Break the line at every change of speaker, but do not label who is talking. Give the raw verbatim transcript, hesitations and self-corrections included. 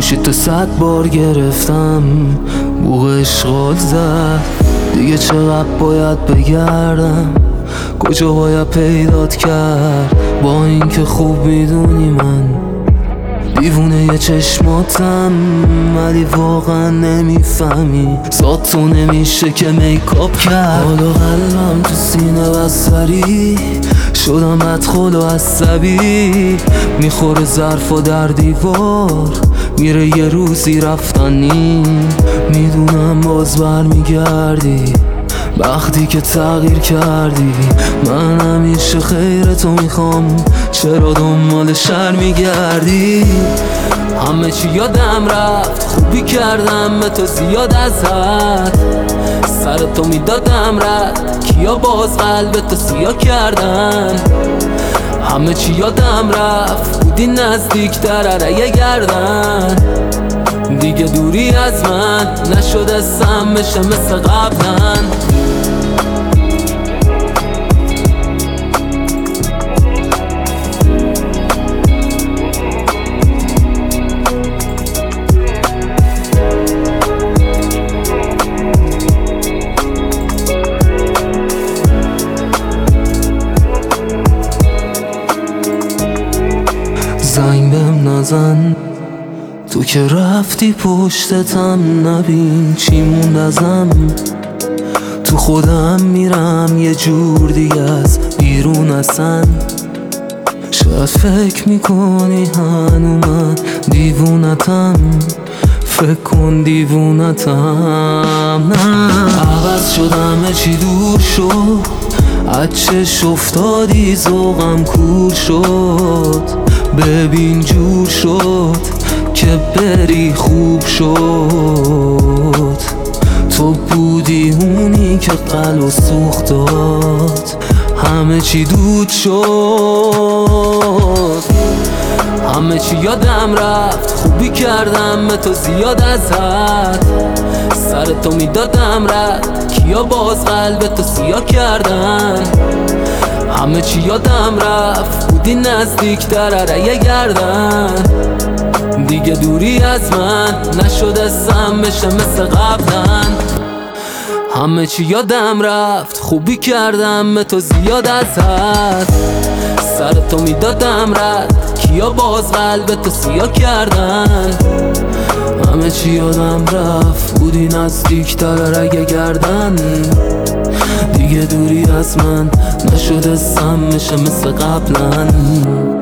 گوشی تو صد بار گرفتم، بوق اشغال زد. دیگه چقدر باید بگردم، کجا باید پیدات کرد؟ با اینکه خوب میدونی من دیوونه یه چشماتم، ولی واقعا نمیفهمی ذات تو نمیشه که میکاپ کرد. حالا قلبم تو سینه بستری شدم بدخل و عصبی، میخوره ظرف و در دیوار میره یه روزی رفتنی. میدونم باز برمیگردی وقتی که تغییر کردی، من همیشه خیر تو میخوام، چرا دنبال شر میگردی؟ همه چی یادم رفت، خوبی کردم به تو زیاد از حد، سر تو میدادم رد، کیا باز قلب تو سیاه کردن؟ همه چی یادم رفت، بودی نزدیکتر علیه گردن، دیگه دوری از من نشده سم بشه مثل قبلن. زنگ بهم نزن، تو که رفتی پشتتم، نبین چی موند ازم. تو خودم میرم یه جور دیگه از بیرون اصلا. شاید فکر میکنی هنو من دیوونتم، فکر کن دیوونتم. نه عوض شدم، چی دور شد، از چش افتادی ذوقم کور شد. ببین جور شد که بری خوب شد، تو بودی اونی که قلب سوخت داد، همه چی دود شد. همه چی یادم رفت، خوبی کردم به تو زیاد از حد، سر تو میدادم رد، کیا باز قلب تو سیاه کردن؟ همه چی یادم رفت، بودی نزدیکتر علیه گردن، دیگه دوری از من نشده سم بشه مثل قبلن. همه چی یادم رفت، خوبی کردم به تو زیاد از حد، سر تو میدادم رد، کیا باز قلب تو سیاه کردن؟ همه چی یادم رفت، بودی نزدیکتر علیه گردن، دیگه دوری از من نشده سم بشه مثل قبلن.